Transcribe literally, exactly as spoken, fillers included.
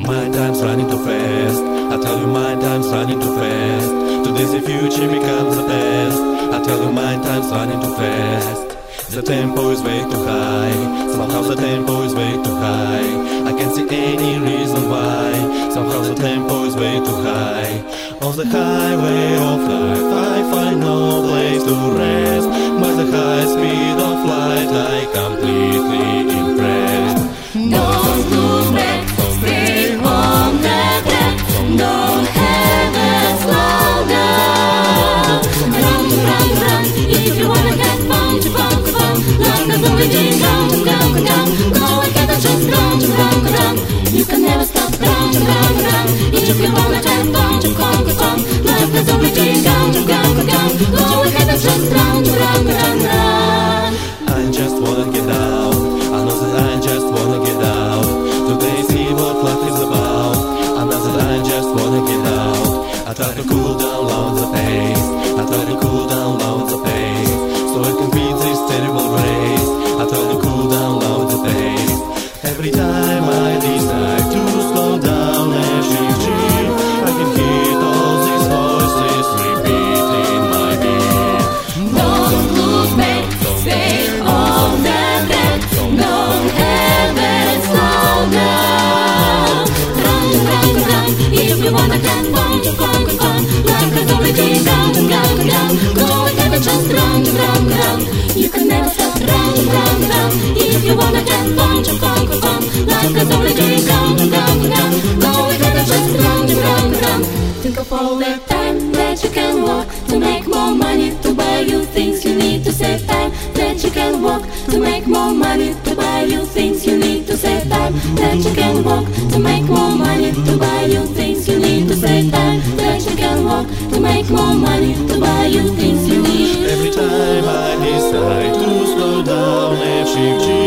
my time's running too fast. I tell you my time's running too fast. Today's the future becomes the past. I tell you my time's running too fast. The tempo is way too high. Somehow the tempo is way too high. I can't see any reason why. Somehow the tempo is way too high. On the highway of life I find no place to rest. By the high speed of light I completely impressed. Don't look back, stay on the track. Don't have a slow down. Run, run, run, if you wanna get fun, to fun, to fun. Like the bullet in down, down, down. Go and get a chance, run, run, run. You can never stop, run, run, run. If you wanna get fun, to fun, to fun. Like the bullet in down, down, down. Go and get a chance, run, run, run, run. I just wanna get out. I know that I just wanna get out. Today see what life is about. I know that I just wanna get out. I try to cool down, lower the pace. I try to cool down, lower the pace. So I can beat this terrible race. I try to cool down, lower the pace. Every time I decide to slow down and shift gear, I can hear all these voices repeating my beat. Don't look back, stay on the track. Don't ever slow down. Run, run, run, if you wanna get fun, fun, fun. Like a zombie, down, down, down. Go and get a chance, run, run, run. You can never stop, run, run, run. If you wanna get fun, fun, fun. Like a zombie, down, down, down. Go and get a chance, run, run, run. Think of all the time that you can walk to make more money, to buy you things you need, to save time. That you can walk to make more money, to buy you things you need, to save time. That you can walk to make more money, to buy you things you need, to save time. That you can walk to make more money, to buy you things you need. Every time I decide to slow down and shift gear,